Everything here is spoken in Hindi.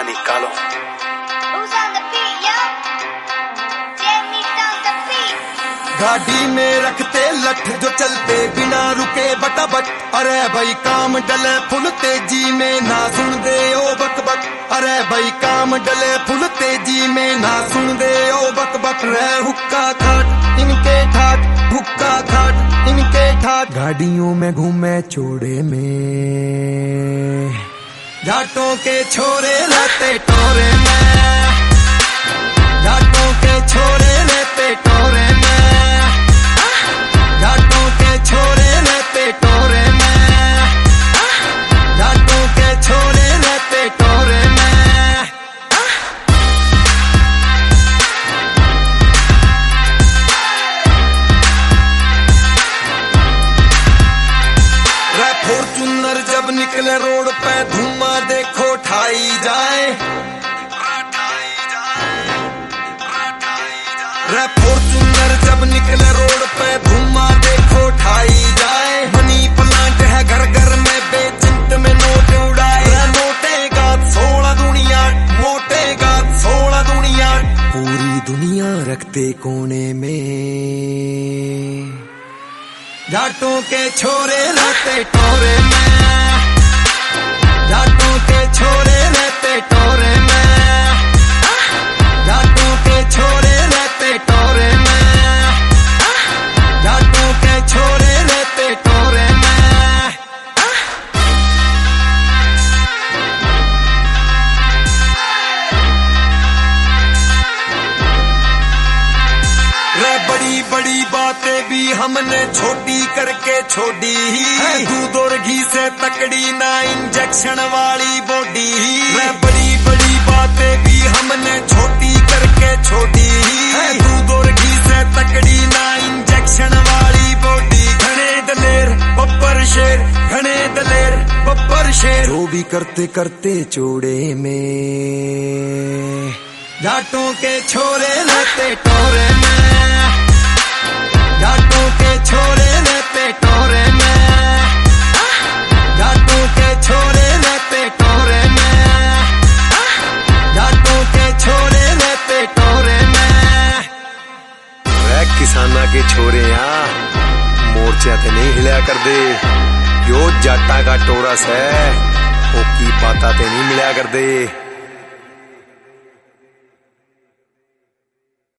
निकालो। गाड़ी में रखते लठ जो चलते बिना रुके बटाबट। अरे भाई काम डले फुल तेजी में ना सुन दे ओ बक बक। अरे भाई काम डले फुल तेजी में ना सुन दे ओ बक बक। रह हुक्का खाट इनके ठाट, हुक्का खाट इनके ठाट। गाड़ियों में घूमे चोड़े में, जाटों के छोरे रहते टोरे में, जाटों के छोरे रहते टोरे में, जाटों के छोरे रहते टोरे में, जाटों के छोरे रहते टोरे में। रे फॉर्च्यूनर जब निकले रोड पे धुआं देखो ठाई जाए। रे फॉर्च्यूनर जब निकले रोड पे धुआं देखो ठाई जाए। मनी प्लांट है घर घर में बेचिंत में नोट उड़ाए। नोटेगा 16 दुनिया, मोटेगा 16 दुनिया। पूरी दुनिया रखते कोने में, जाटों के छोरे रहते टोरे में, जाटों के छोरे रहते टोरे में, जाटों के छोरे रहते टोरे में, जाटों के छोरे रहते टोरे में। रे बड़ी बड़ी बातें भी हमने छोटी करके छोड़ी ही। दूध और घी से तकड़ी ना इंजेक्शन वाली बॉडी ही। रे बड़ी बड़ी बातें भी हमने छोटी करके छोड़ी ही। दूध और घी से तकड़ी ना इंजेक्शन वाली बॉडी। घने दलेर बब्बर शेर, घने दलेर बब्बर शेर। जो भी करते करते चोड़े में, जाटों के छोरे रहते टोरे में, जाटों के छोरे रहते टोरे में, जाटों के छोरे रहते टोरे में, जाटों के छोरे रहते टोरे में। किसाना के छोरे यहाँ मोर्चा ते नहीं हिला कर दे। यो जाटा का टोरस है, ओकी पाता ते नहीं मिला कर दे।